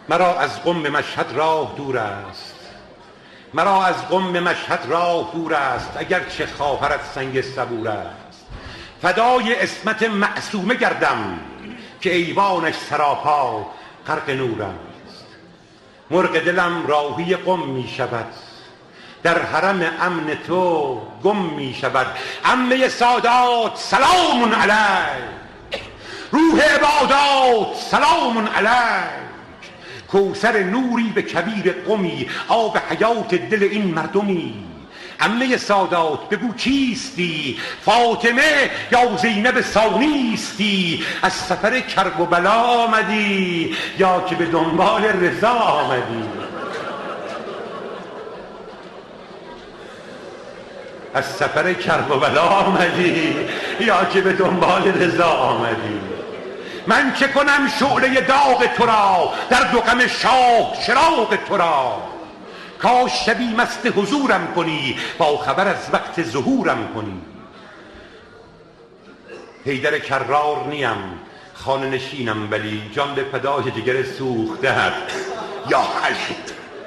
مرا از قم مشهد راه دور است، مرا از قم مشهد راه دور است، اگرچه خواهرت سنگ صبور است. فدای عصمت معصومه گردم که ایوانش سراپا غرق نور است. مرغ دلم راهی قم می شود، در حرم امن تو گم می شود. عمه سادات سلام علیک، روح عبادات سلام علیک. کوثر نوری به کبیر قمی، آب حیات دل این مردمی. عمه سادات بگو کیستی، فاطمه یا زینب ثانیستی؟ از سفر کرب و بلا آمدی یا که به دنبال رضا آمدی؟ از سفر کرب و بلا آمدی یا که به دنبال رضا آمدی؟ من چه کنم شعله داغ تو را، در دو غم شاه چراغ تو را؟ کاش شبی مست حضورم کنی، با خبر از وقت ظهورم کنی. حیدر کرار نیم، خانه نشینم ولی، جان به فدای جگر سوخته‌ات یا علی.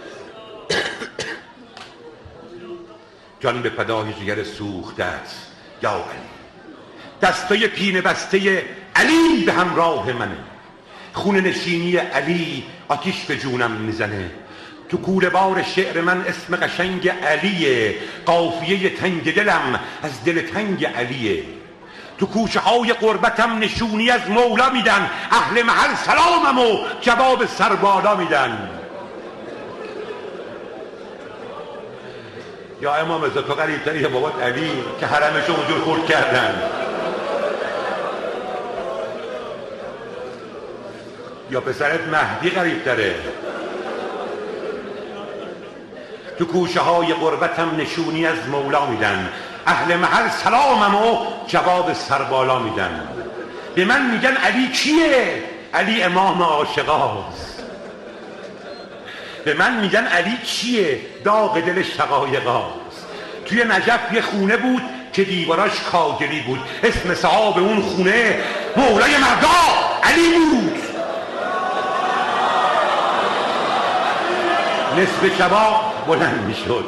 جان به فدای جگر سوخته‌ات یا علی. دستای پینه بسته علی به همراه منه، خون نشینی علی آتیش به جونم میزنه. تو کوره بار شعر من اسم قشنگ علیه، قافیه تنگ دلم از دل تنگ علیه. تو کوچه های قربتم نشونی از مولا میدن، اهل محل سلامم و جواب سربالا میدن. یا امام رضا تو قریب‌تری یا بابات علی که حرمشو اونجور خورد کردن، یا پسرت مهدی قریب‌تره؟ تو کوچه های قربتم نشونی از مولا میدن، اهل محل سلامم و جواب سربالا میدن. به من میگن علی کیه؟ علی امام عاشقاست. به من میگن علی کیه؟ داغ دل شقایقاست. توی نجف یه خونه بود که دیواراش کاگلی بود، اسم صاحب اون خونه مولای مردا علی بود. نصف شبا بلند میشد،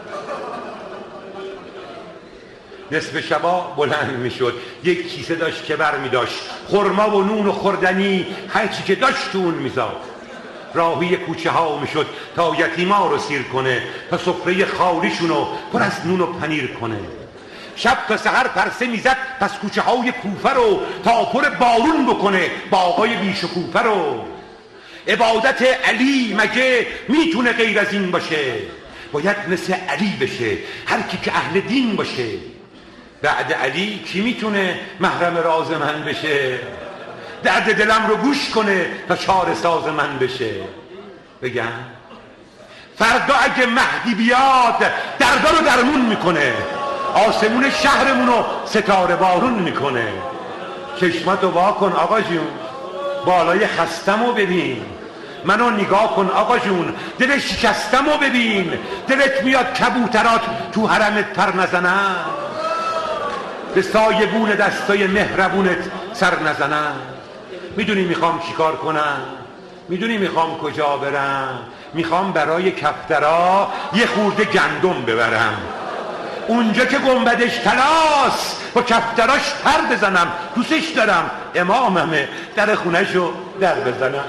نصف شبا بلند میشد، یک کیسه داشت که بر میداشت، خرما و نون و خوردنی هرچی که داشت اون میذاشت. راهی کوچه ها میشد تا یتیما رو سیر کنه، تا سفره خالیشونو پر از نون و پنیر کنه. شب تا سحر پرسه میزد پس کوچه های کوفه رو، تا پر بارون بکنه باغای بیشکوفه رو. عبادت علی مگه میتونه غیر از این باشه؟ باید مثل علی بشه هر کی که اهل دین باشه. بعد علی کی میتونه محرم راز من بشه؟ درد دلم رو گوش کنه تا چاره ساز من بشه. بگم فردا اگه مهدی بیاد دردا رو درمون میکنه، آسمون شهرمونو ستاره بارون میکنه. چشماتو وا کن آقا جون، بالای خستمو ببین، منو نگاه کن آقا جون، دل شکستمو ببین. دلت میاد کبوترات تو حرمت پر نزنن، به سایبون دستای مهربونت سر نزنن. میدونی میخوام چیکار کنم؟ میدونی میخوام کجا برم؟ میخوام برای کفترا یه خورده گندم ببرم، اونجا که گنبدش تلاس با کفتراش پر بزنم. دوستش دارم، اماممه، در خونهشو در بزنم.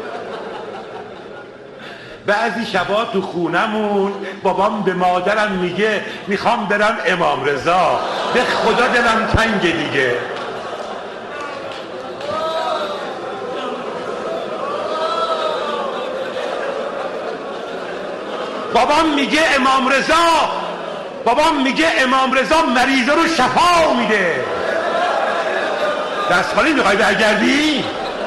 بعضی شبا تو خونمون بابام به مادرم میگه میخوام برم امام رضا، به خدا دلم تنگه دیگه. بابام میگه امام رضا، بابام میگه امام رضا مریضا رو شفا میده. دست خالی میخوای برگردی؟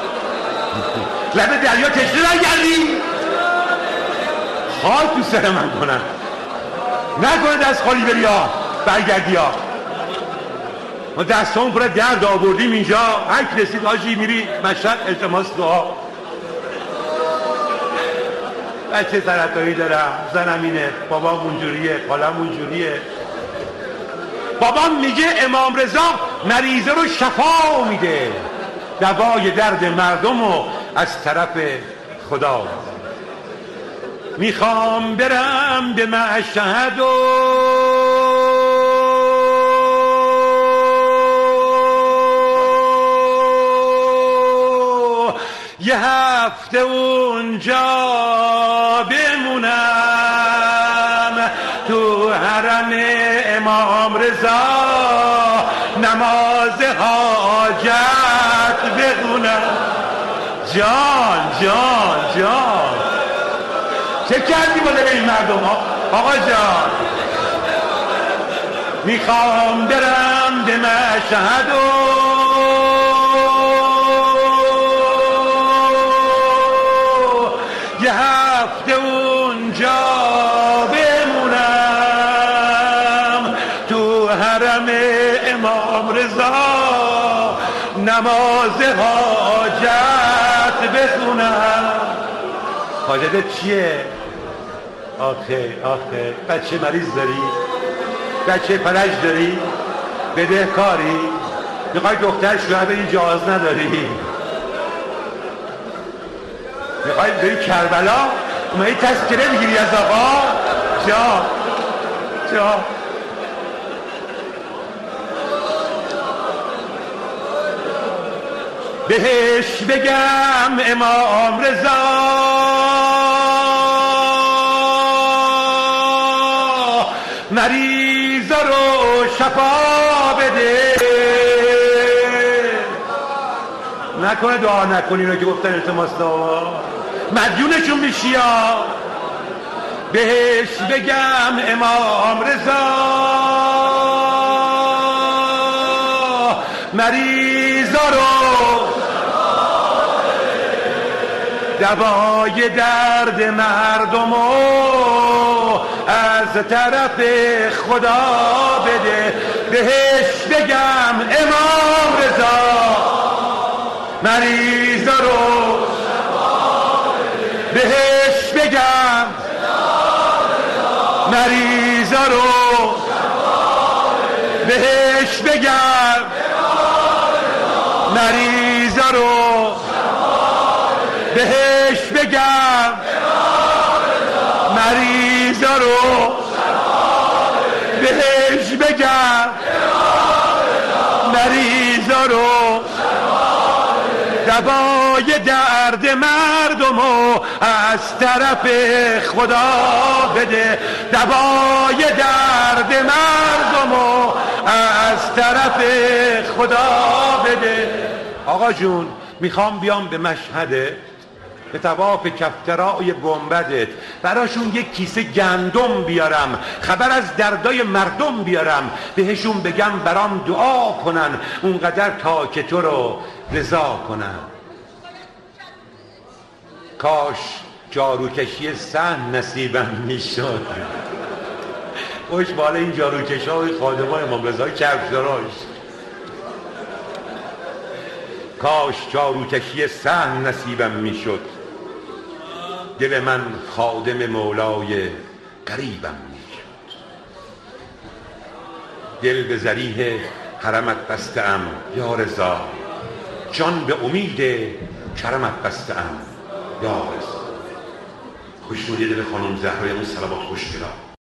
لب دریا تشنه برگردی؟ خاک تو سر من کنن، نکنه دست خالی بری ها برگردی ها. ما دستان پر درد آوردیم اینجا، هر کی رسید حاجی میری مشهد التماس دعا. بچه سرطانی دارم، زنم اینه، بابام اونجوریه، خالم اونجوریه. بابام میگه امام رضا مریضه رو شفا میده، دوای درد مردم رو از طرف خدا. میخوام برم به مشهد و یه هفته اونجا بمونم، تو حرم امام رضا نماز حاجت بخونم. جان جان جان چه کردی با دل این مردم ها؟ آقا جان میخوام برم به مشهد و یه هفته اونجا بمونم، تو حرم امام رضا نماز حاجت بخونم. حاجتت چیه؟ آخه بچه مریض داری؟ بچه فلج داری؟ بدهکاری؟ میخوای دختر شوهر بری جواز نداری؟ میخوای بری کربلا؟ اومدی تذکره میگیری از آقا؟ جا بهش بگم امام رضا مریضا رو شفا بده. نکنه دعا نکنی رو که گفتن التماس دعا مدیونشون میشی. بهش بگم امام رضا مریضا رو دوای درد مردم و از طرف خدا بده. بهش بگم امام رضا مریضا رو، بهش بگم مریضا رو، بهش بگم مریضا رو، بهش بگم مریضا رو، بهش بگم مریضا رو دوای درد مردم و از طرف خدا بده. دوای درد مردم و از طرف خدا بده. آقا جون میخوام بیام به مشهد به طواف کفترای گنبدت براشون یک کیسه گندم بیارم، خبر از دردای مردم بیارم، بهشون بگم برام دعا کنن اونقدر تا که تو رو رضا کنن. کاش جاروکشی صحن نصیبم میشد. خوش بالا این جاروکش های خادمان امام رضا کفشداراش. کاش جاروکشی صحن نصیبم میشد، دل من خادم مولای قریبم میشد. دل به ذریح حرمت بسته‌ام یا رضا، جان به امید کرمت بسته‌ام یا رضا. خوشنودی دل خانم زهرای اون صلوات خوشگلا.